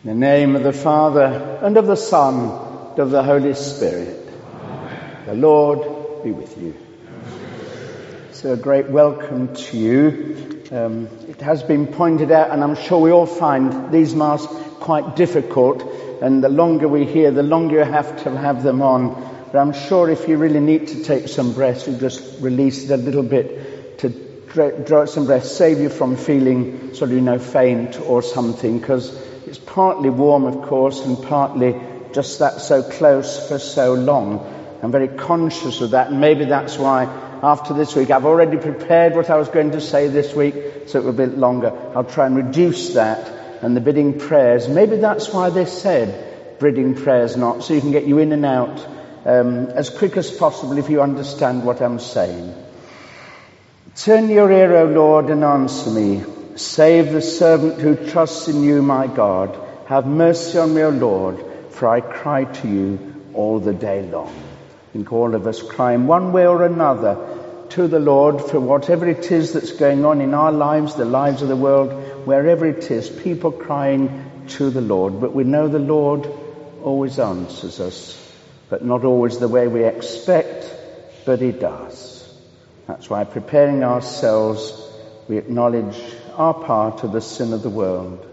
In the name of the Father, and of the Son, and of the Holy Spirit. Amen. The Lord be with you. So a great welcome to you. It has been pointed out, and I'm sure we all find these Mass quite difficult, and the longer we hear, the longer you have to have them on. But I'm sure if you really need to take some breath, you just release it a little bit to draw some breath, save you from feeling sort of, faint or something, because it's partly warm, of course, and partly just that so close for so long. I'm very conscious of that, and maybe that's why after this week I've already prepared what I was going to say this week, so it will be a bit longer. I'll try and reduce that, and the bidding prayers, maybe that's why they said bidding prayers not, so you can get you in and out as quick as possible if you understand what I'm saying. Turn your ear, O Lord, and answer me. Save the servant who trusts in you, my God. Have mercy on me, O Lord, for I cry to you all the day long. I think all of us cry in one way or another to the Lord for whatever it is that's going on in our lives, the lives of the world, wherever it is, people crying to the Lord. But we know the Lord always answers us, but not always the way we expect, but he does. That's why preparing ourselves, we acknowledge our part of the sin of the world.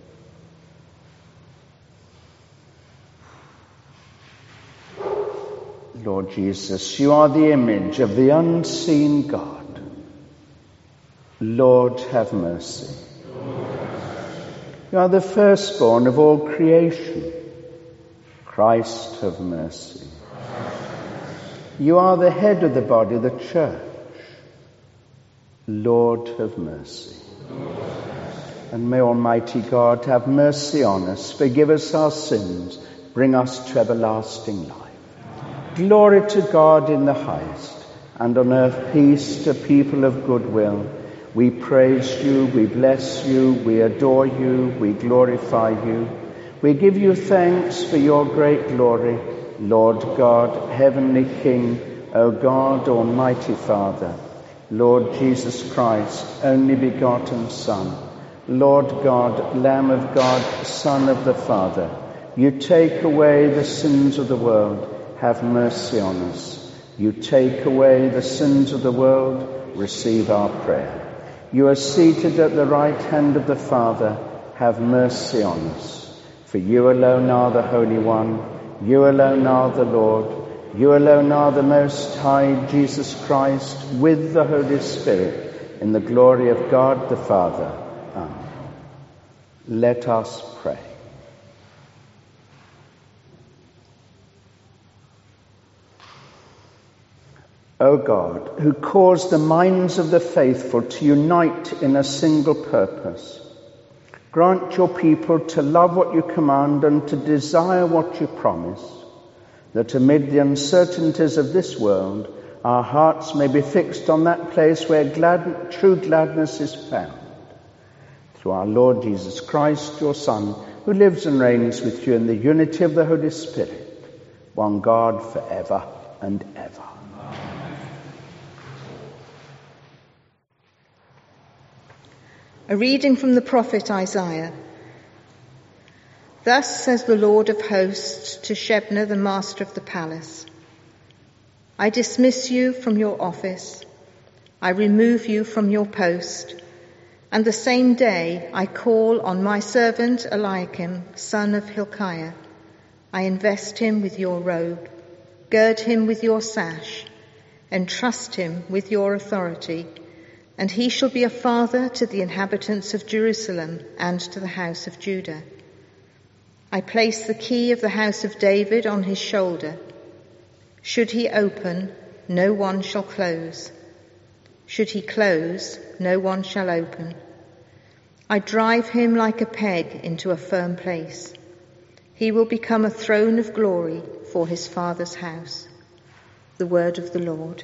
Lord Jesus, you are the image of the unseen God. Lord, have mercy. You are the firstborn of all creation. Christ, have mercy. You are the head of the body, the church. Lord, have mercy. And may Almighty God have mercy on us, forgive us our sins, bring us to everlasting life. Glory to God in the highest, and on earth peace to people of good will. We praise you, we bless you, we adore you, we glorify you. We give you thanks for your great glory, Lord God, heavenly King, O God, Almighty Father, Lord Jesus Christ, only begotten Son, Lord God, Lamb of God, Son of the Father, you take away the sins of the world, have mercy on us. You take away the sins of the world, receive our prayer. You are seated at the right hand of the Father, have mercy on us. For you alone are the Holy One, you alone are the Lord, you alone are the Most High, Jesus Christ, with the Holy Spirit, in the glory of God the Father. Amen. Let us pray. O God, who caused the minds of the faithful to unite in a single purpose, grant your people to love what you command and to desire what you promise, that amid the uncertainties of this world, our hearts may be fixed on that place where true gladness is found. Through our Lord Jesus Christ, your Son, who lives and reigns with you in the unity of the Holy Spirit, one God forever and ever. A reading from the prophet Isaiah. Thus says the Lord of hosts to Shebna, the master of the palace. I dismiss you from your office. I remove you from your post. And the same day I call on my servant Eliakim, son of Hilkiah. I invest him with your robe, gird him with your sash, entrust him with your authority, and he shall be a father to the inhabitants of Jerusalem and to the house of Judah. I place the key of the house of David on his shoulder. Should he open, no one shall close. Should he close, no one shall open. I drive him like a peg into a firm place. He will become a throne of glory for his father's house. The word of the Lord.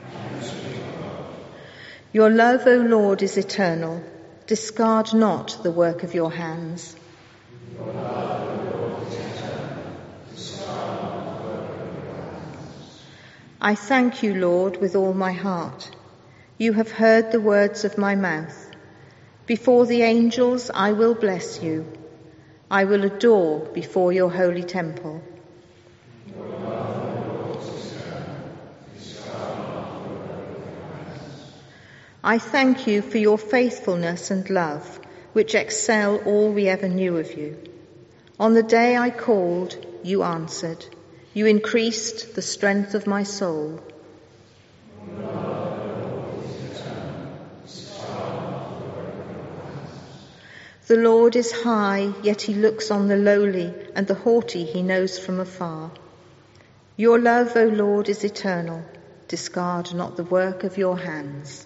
Your love, O Lord, is eternal. Discard not the work of your hands. Your love, O Lord, is eternal. Discard not the work of your hands. I thank you, Lord, with all my heart. You have heard the words of my mouth. Before the angels I will bless you. I will adore before your holy temple. I thank you for your faithfulness and love, which excel all we ever knew of you. On the day I called, you answered. You increased the strength of my soul. The Lord is high, yet he looks on the lowly, and the haughty he knows from afar. Your love, O Lord, is eternal. Discard not the work of your hands.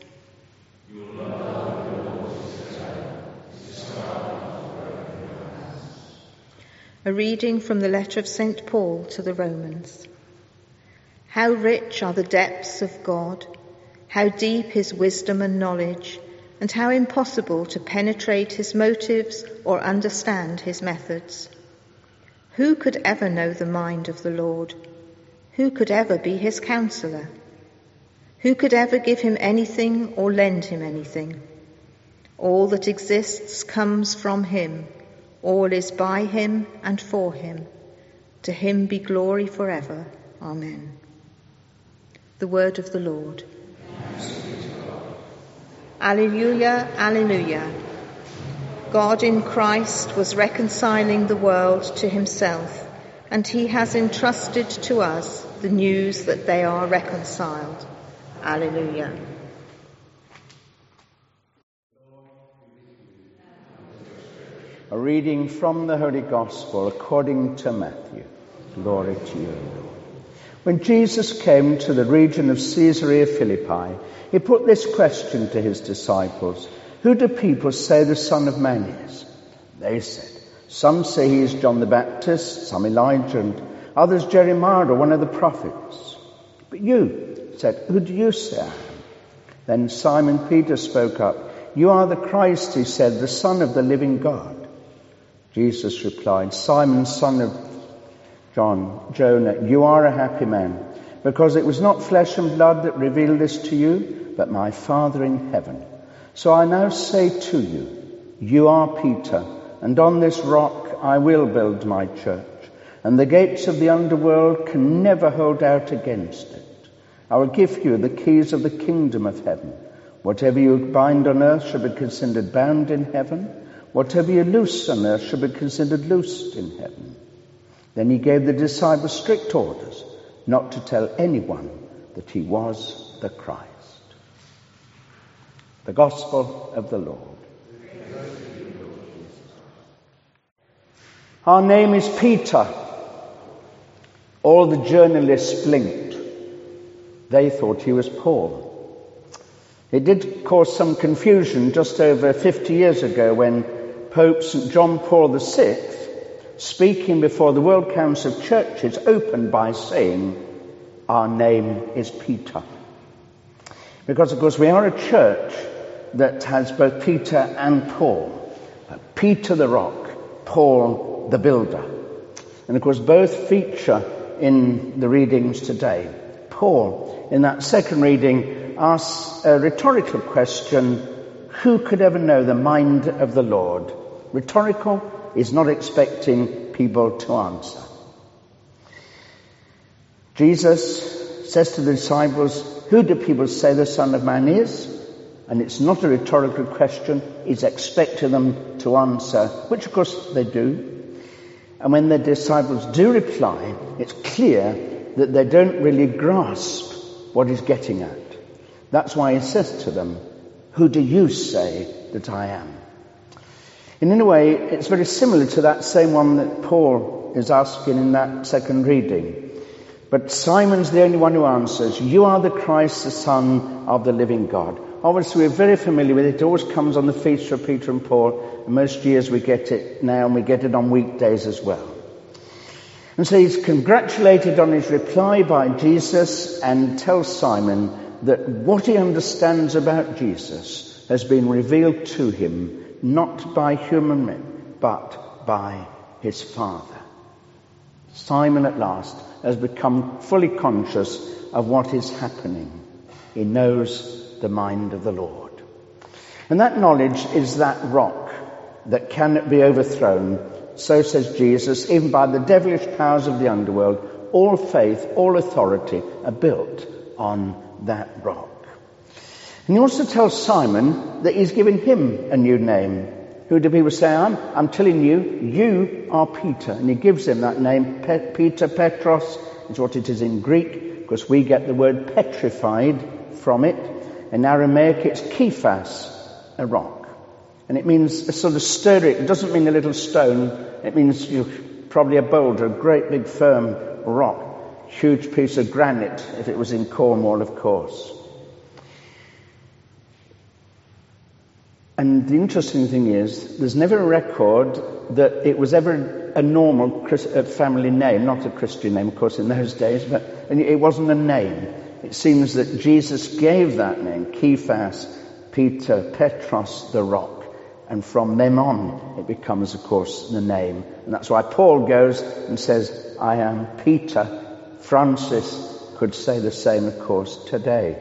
A reading from the letter of St. Paul to the Romans. How rich are the depths of God, how deep his wisdom and knowledge, and how impossible to penetrate his motives or understand his methods. Who could ever know the mind of the Lord? Who could ever be his counselor? Who could ever give him anything or lend him anything? All that exists comes from him. All is by him and for him. To him be glory forever. Amen. The word of the Lord. Alleluia, alleluia. God in Christ was reconciling the world to himself, and he has entrusted to us the news that they are reconciled. Alleluia. A reading from the Holy Gospel according to Matthew. Glory to you, Lord. When Jesus came to the region of Caesarea Philippi, he put this question to his disciples: Who do people say the Son of Man is? They said, some say he is John the Baptist, some Elijah, and others Jeremiah or one of the prophets. But you said, who do you say I am? Then Simon Peter spoke up. You are the Christ, he said, the Son of the living God. Jesus replied, Simon, son of Jonah, you are a happy man, because it was not flesh and blood that revealed this to you, but my Father in heaven. So I now say to you, you are Peter, and on this rock I will build my church, and the gates of the underworld can never hold out against it. I will give you the keys of the kingdom of heaven. Whatever you bind on earth shall be considered bound in heaven. Whatever you loose on earth shall be considered loosed in heaven. Then he gave the disciples strict orders not to tell anyone that he was the Christ. The Gospel of the Lord. Our name is Peter. All the journalists blinked. They thought he was Paul. It did cause some confusion just over 50 years ago when Pope St. John Paul VI, speaking before the World Council of Churches, opened by saying, our name is Peter. Because, of course, we are a church that has both Peter and Paul. Peter the rock, Paul the builder. And, of course, both feature in the readings today. Paul, in that second reading, asks a rhetorical question: who could ever know the mind of the Lord? Rhetorical is not expecting people to answer. Jesus says to the disciples, who do people say the Son of Man is? And it's not a rhetorical question. He's expecting them to answer, which of course they do. And when the disciples do reply, it's clear that they don't really grasp what he's getting at. That's why he says to them, who do you say that I am? And in a way, it's very similar to that same one that Paul is asking in that second reading. But Simon's the only one who answers, you are the Christ, the Son of the living God. Obviously, we're very familiar with it. It always comes on the feast of Peter and Paul. And most years we get it now, and we get it on weekdays as well. And so he's congratulated on his reply by Jesus and tells Simon that what he understands about Jesus has been revealed to him not by human men, but by his Father. Simon at last has become fully conscious of what is happening. He knows the mind of the Lord. And that knowledge is that rock that cannot be overthrown so says Jesus, even by the devilish powers of the underworld, all faith, all authority are built on that rock. And he also tells Simon that he's given him a new name. Who do people say I am? I'm telling you, you are Peter. And he gives him that name. Peter, Petros, is what it is in Greek, because we get the word petrified from it. In Aramaic, it's Kephas, a rock. And it means a sort of sturdy. It doesn't mean a little stone. It means probably a boulder, a great big firm rock. Huge piece of granite, if it was in Cornwall, of course. And the interesting thing is, there's never a record that it was ever a normal family name, not a Christian name, of course, in those days, but it wasn't a name. It seems that Jesus gave that name, Kephas, Peter, Petros, the rock. And from them on, it becomes, of course, the name. And that's why Paul goes and says, I am Peter. Francis could say the same, of course, today.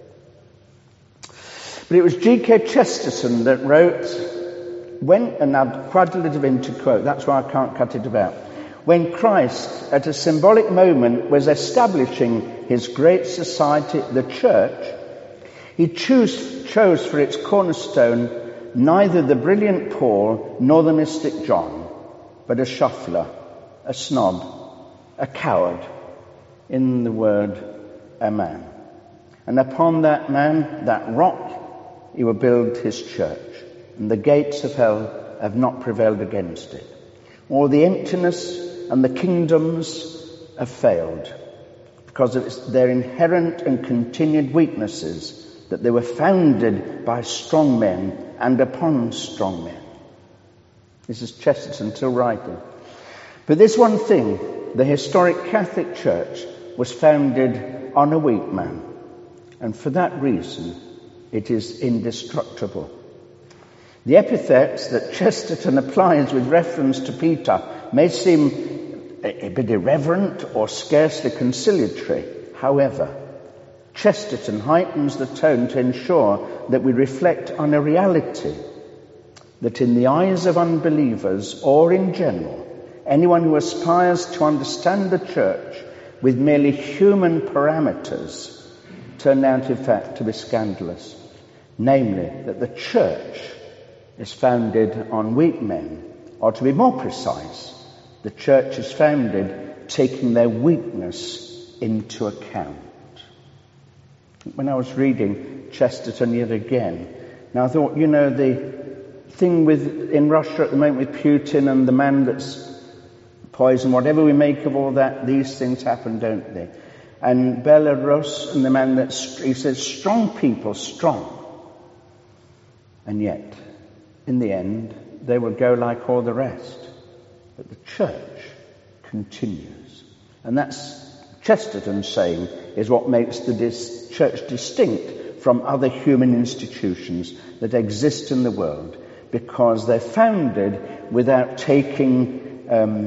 But it was G.K. Chesterton that wrote, and I've quite a little bit to quote, that's why I can't cut it about. When Christ, at a symbolic moment, was establishing his great society, the church, he chose for its cornerstone neither the brilliant Paul nor the mystic John, but a shuffler, a snob, a coward, in the word, a man. And upon that man, that rock, he will build his church, and the gates of hell have not prevailed against it. All the emptiness and the kingdoms have failed because of their inherent and continued weaknesses, that they were founded by strong men and upon strong men. This is Chesterton still writing. But this one thing, the historic Catholic Church was founded on a weak man, and for that reason it is indestructible. The epithets that Chesterton applies with reference to Peter may seem a bit irreverent or scarcely conciliatory. However, Chesterton heightens the tone to ensure that we reflect on a reality that in the eyes of unbelievers, or in general, anyone who aspires to understand the church with merely human parameters turn out, in fact, to be scandalous. Namely, that the church is founded on weak men, or to be more precise, the church is founded taking their weakness into account. When I was reading Chesterton yet again, now I thought, the thing in Russia at the moment with Putin and the man that's poisoned, whatever we make of all that, these things happen, don't they? And Belarus and the man he says, strong people, strong. And yet, in the end, they will go like all the rest. But the church continues. And that's Chesterton saying is what makes the church distinct from other human institutions that exist in the world, because they're founded without taking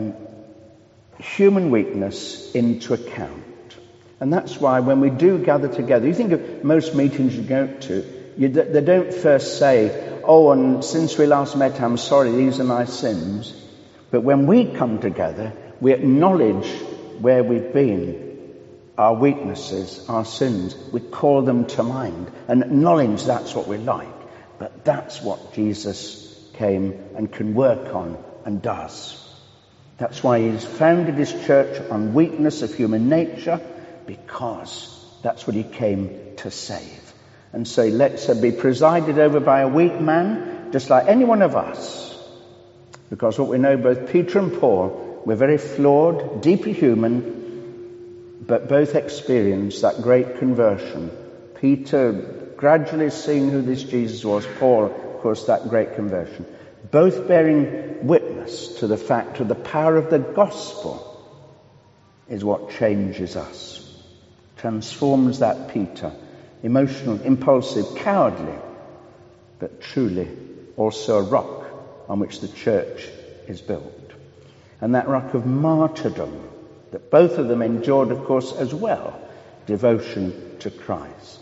human weakness into account. And that's why when we do gather together, you think of most meetings you go to, they don't first say, oh, and since we last met, I'm sorry, these are my sins. But when we come together, we acknowledge where we've been, our weaknesses, our sins. We call them to mind and acknowledge that's what we're like. But that's what Jesus came and can work on and does. That's why he's founded his church on weakness of human nature, because that's what he came to save. And so let's be presided over by a weak man, just like any one of us. Because what we know, both Peter and Paul, we're very flawed, deeply human, but both experienced that great conversion. Peter gradually seeing who this Jesus was, Paul, of course, that great conversion. Both bearing witness to the fact of the power of the gospel is what changes us, transforms that Peter. Emotional, impulsive, cowardly, but truly also a rock on which the church is built. And that rock of martyrdom that both of them endured, of course, as well, devotion to Christ.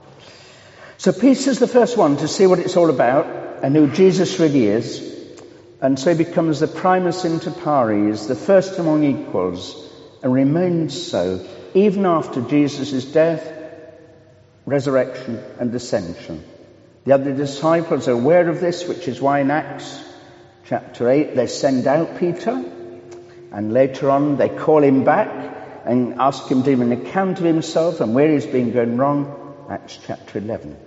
So Peter's the first one to see what it's all about and who Jesus really is. And so he becomes the primus inter pares, the first among equals, and remains so even after Jesus' death, resurrection and ascension. The other disciples are aware of this, which is why in Acts chapter 8 they send out Peter, and later on they call him back and ask him to give an account of himself and where he's been going wrong. Acts chapter 11.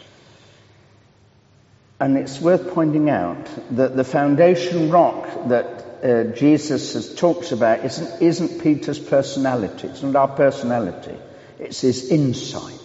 And it's worth pointing out that the foundation rock that Jesus talks about isn't Peter's personality. It's not our personality. It's his insight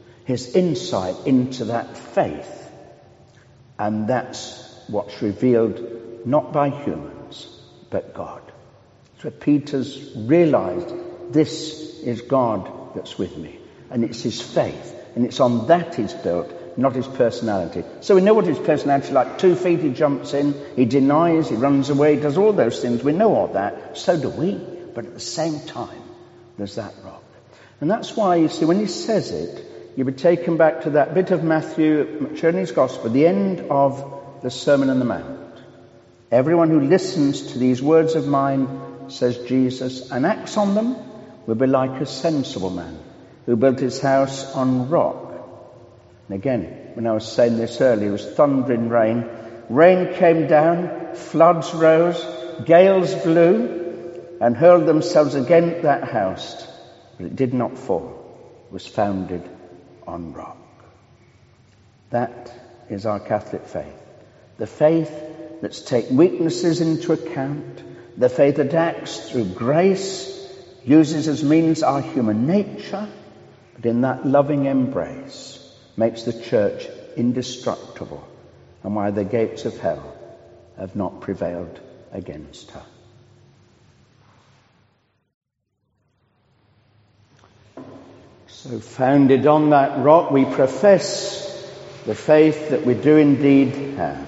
into that faith. And that's what's revealed not by humans, but God. So Peter's realized, this is God that's with me. And it's his faith. And it's on that he's built, not his personality. So we know what his personality is like. 2 feet, he jumps in, he denies, he runs away, he does all those things. We know all that. So do we. But at the same time, there's that rock. And that's why, you see, when he says it, you'll be taken back to that bit of Matthew, Journey's Gospel, the end of the Sermon on the Mount. Everyone who listens to these words of mine, says Jesus, and acts on them, will be like a sensible man who built his house on rock. And again, when I was saying this earlier, it was thundering rain. Rain came down, floods rose, gales blew, and hurled themselves against that house. But it did not fall. It was founded on rock. That is our Catholic faith. The faith that's taken weaknesses into account, the faith that acts through grace, uses as means our human nature, but in that loving embrace makes the church indestructible, and why the gates of hell have not prevailed against her. So founded on that rock, we profess the faith that we do indeed have.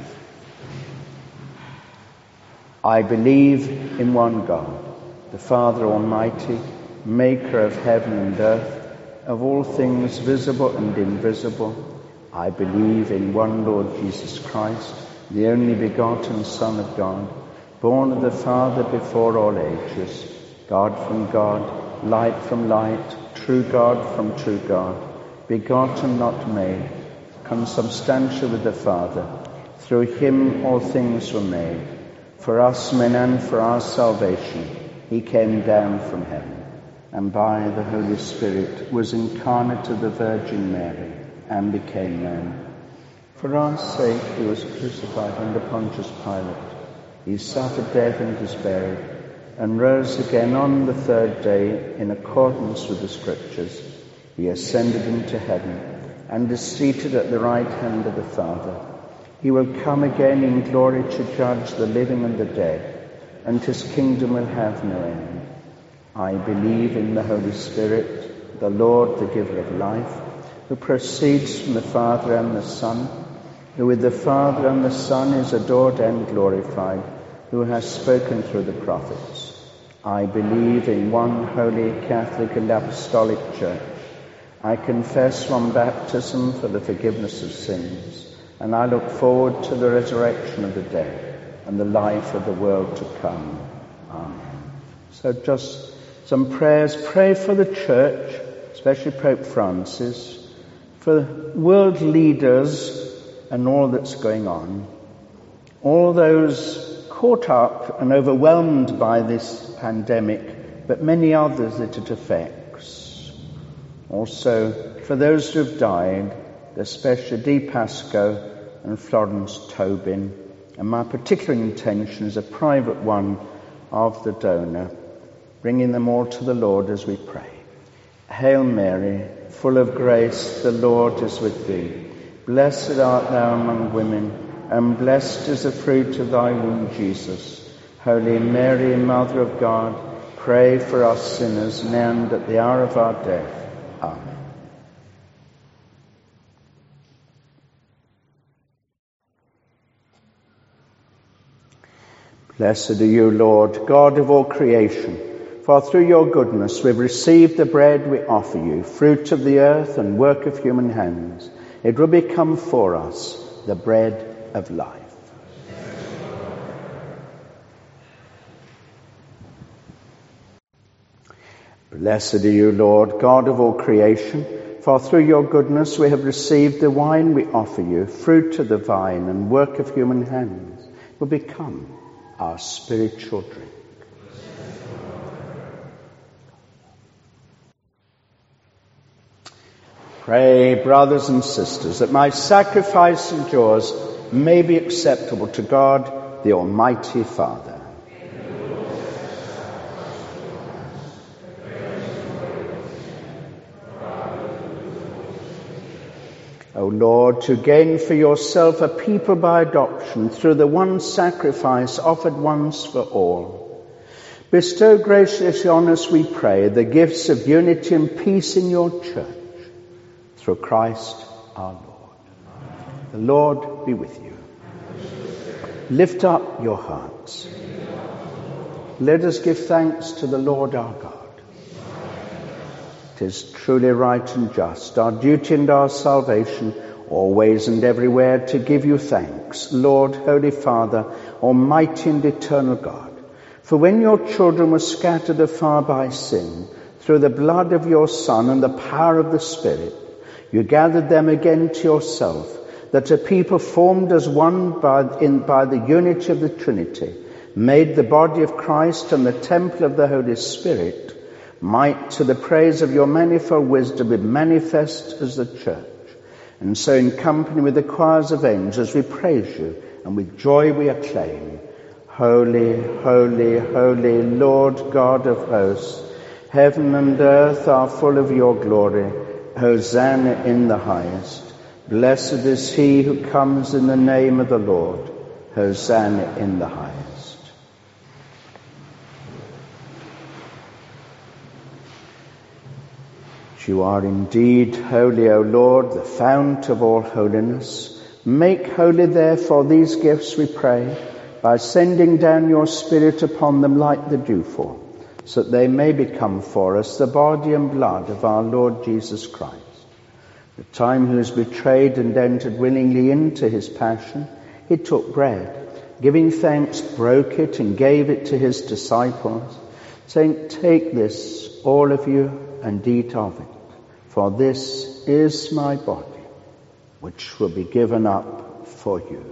I believe in one God, the Father Almighty, maker of heaven and earth, of all things visible and invisible. I believe in one Lord Jesus Christ, the only begotten Son of God, born of the Father before all ages, God from God, light from light, true God from true God, begotten, not made, consubstantial with the Father. Through him all things were made. For us men and for our salvation, he came down from heaven, and by the Holy Spirit was incarnate of the Virgin Mary, and became man. For our sake he was crucified under Pontius Pilate. He suffered death and was buried, and rose again on the third day in accordance with the Scriptures. He ascended into heaven, and is seated at the right hand of the Father. He will come again in glory to judge the living and the dead, and his kingdom will have no end. I believe in the Holy Spirit, the Lord, the giver of life, who proceeds from the Father and the Son, who with the Father and the Son is adored and glorified, who has spoken through the prophets. I believe in one holy, Catholic and Apostolic Church. I confess one baptism for the forgiveness of sins, and I look forward to the resurrection of the dead and the life of the world to come. Amen. So just some prayers. Pray for the Church, especially Pope Francis, for world leaders and all that's going on, all those caught up and overwhelmed by this pandemic, but many others that it affects. Also for those who have died, especially Di Pasco and Florence Tobin, and my particular intention is a private one of the donor, bringing them all to the Lord as we pray. Hail Mary, full of grace, the Lord is with thee. Blessed art thou among women, and blessed is the fruit of thy womb, Jesus. Holy Mary, Mother of God, pray for us sinners, now and at the hour of our death. Amen. Blessed are you, Lord, God of all creation, for through your goodness we've received the bread we offer you, fruit of the earth and work of human hands. It will become for us the bread of life. Blessed are you, Lord, God of all creation, for through your goodness we have received the wine we offer you, fruit of the vine and work of human hands, will become our spiritual drink. Pray, brothers and sisters, that my sacrifice and yours may be acceptable to God, the Almighty Father. O Lord, to gain for yourself a people by adoption through the one sacrifice offered once for all, bestow graciously on us, we pray, the gifts of unity and peace in your church, through Christ our Lord. The Lord be with you. Lift up your hearts. Let us give thanks to the Lord our God. It is truly right and just, our duty and our salvation, always and everywhere to give you thanks, Lord, Holy Father, Almighty and eternal God. For when your children were scattered afar by sin, through the blood of your Son and the power of the Spirit, you gathered them again to yourself, that a people formed as one by the unity of the Trinity, made the body of Christ and the temple of the Holy Spirit, might, to the praise of your manifold wisdom, be manifest as the church. And so in company with the choirs of angels we praise you, and with joy we acclaim, Holy, holy, holy, Lord God of hosts, heaven and earth are full of your glory. Hosanna in the highest. Blessed is he who comes in the name of the Lord. Hosanna in the highest. You are indeed holy, O Lord, the fount of all holiness. Make holy, therefore, these gifts, we pray, by sending down your Spirit upon them like the dewfall, so that they may become for us the body and blood of our Lord Jesus Christ. The time he was betrayed and entered willingly into his passion, he took bread, giving thanks, broke it and gave it to his disciples, saying, "Take this, all of you, and eat of it. For this is my body, which will be given up for you."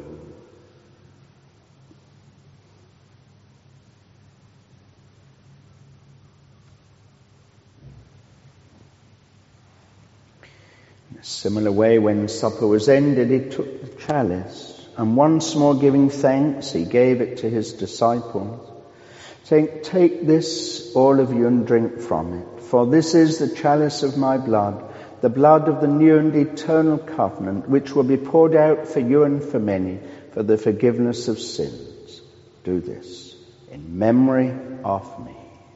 In a similar way, when supper was ended, he took the chalice, and once more giving thanks, he gave it to his disciples, saying, "Take this, all of you, and drink from it. For this is the chalice of my blood, the blood of the new and eternal covenant, which will be poured out for you and for many for the forgiveness of sins. Do this in memory of me."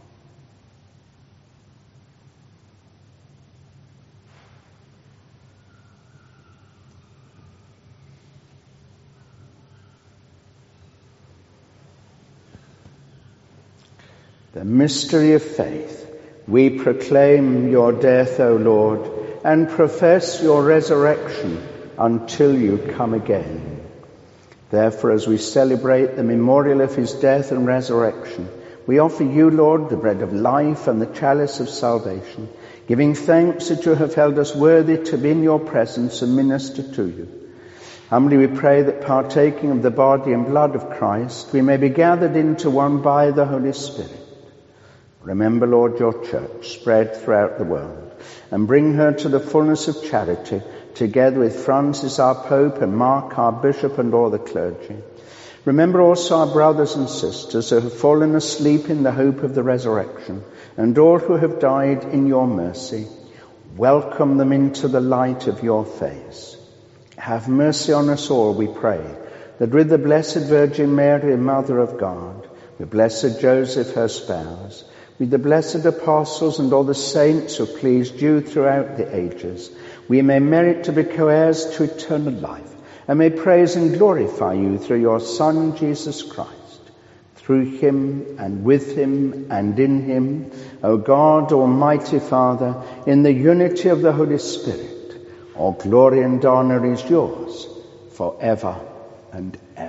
The mystery of faith. We proclaim your death, O Lord, and profess your resurrection until you come again. Therefore, as we celebrate the memorial of his death and resurrection, we offer you, Lord, the bread of life and the chalice of salvation, giving thanks that you have held us worthy to be in your presence and minister to you. Humbly we pray that, partaking of the body and blood of Christ, we may be gathered into one by the Holy Spirit. Remember, Lord, your church spread throughout the world, and bring her to the fullness of charity, together with Francis our Pope and Mark our Bishop and all the clergy. Remember also our brothers and sisters who have fallen asleep in the hope of the resurrection, and all who have died in your mercy. Welcome them into the light of your face. Have mercy on us all, we pray, that with the Blessed Virgin Mary, Mother of God, with blessed Joseph, her spouse, with the blessed apostles and all the saints who pleased you throughout the ages, we may merit to be co-heirs to eternal life, and may praise and glorify you through your Son, Jesus Christ. Through him, and with him, and in him, O God, Almighty Father, in the unity of the Holy Spirit, all glory and honor is yours, forever and ever.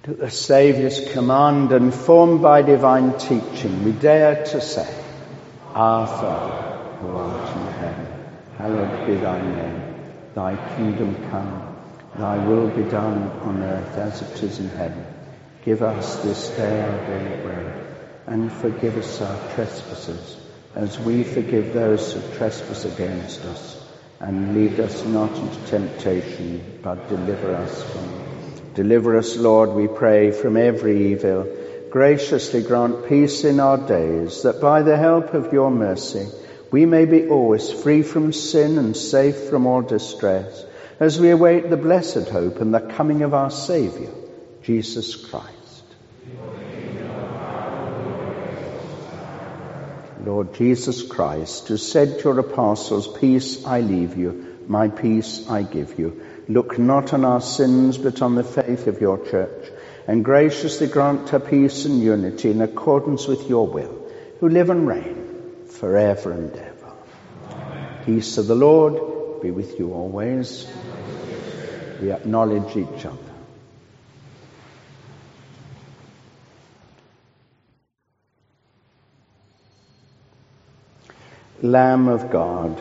At the Saviour's command and formed by divine teaching, we dare to say, Our Father, who art in heaven, hallowed be thy name. Thy kingdom come, thy will be done on earth as it is in heaven. Give us this day our daily bread, and forgive us our trespasses, as we forgive those who trespass against us. And lead us not into temptation, but deliver us from evil. Deliver us, Lord, we pray, from every evil. Graciously grant peace in our days, that by the help of your mercy we may be always free from sin and safe from all distress, as we await the blessed hope and the coming of our Saviour, Jesus Christ. Lord Jesus Christ, who said to your apostles, Peace I leave you, my peace I give you. Look not on our sins, but on the faith of your church, and graciously grant her peace and unity in accordance with your will, who live and reign forever and ever. Amen. Peace of the Lord be with you always. We acknowledge each other. Lamb of God,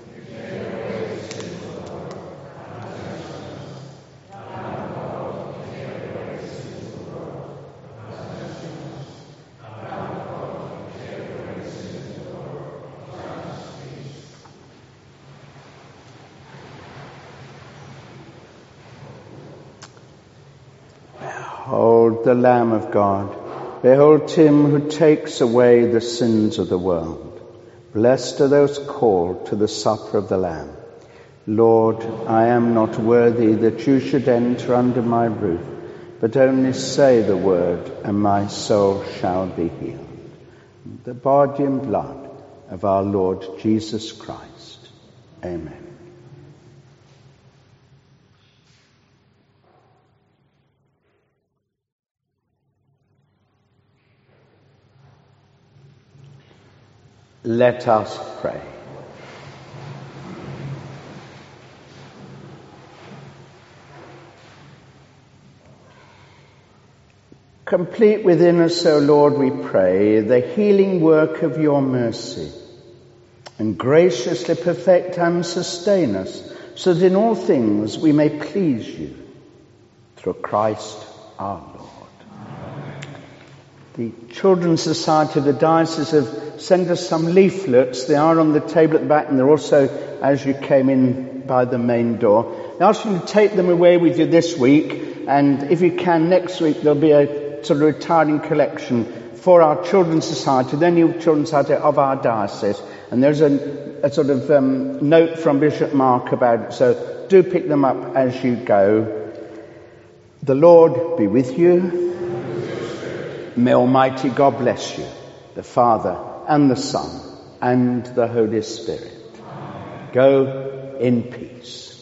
behold the Lamb of God. Behold him who takes away the sins of the world. Blessed are those called to the supper of the Lamb. Lord, I am not worthy that you should enter under my roof, but only say the word, and my soul shall be healed. The body and blood of our Lord Jesus Christ. Amen. Let us pray. Complete within us, O Lord, we pray, the healing work of your mercy, and graciously perfect and sustain us, so that in all things we may please you, through Christ our Lord. The Children's Society of the Diocese have sent us some leaflets. They are on the table at the back, and they're also as you came in by the main door. I ask you to take them away with you this week, and if you can, next week there'll be a sort of retiring collection for our Children's Society, the new Children's Society of our diocese. And there's a sort of note from Bishop Mark about it, so do pick them up as you go. The Lord be with you. May Almighty God bless you, the Father and the Son and the Holy Spirit. Amen. Go in peace.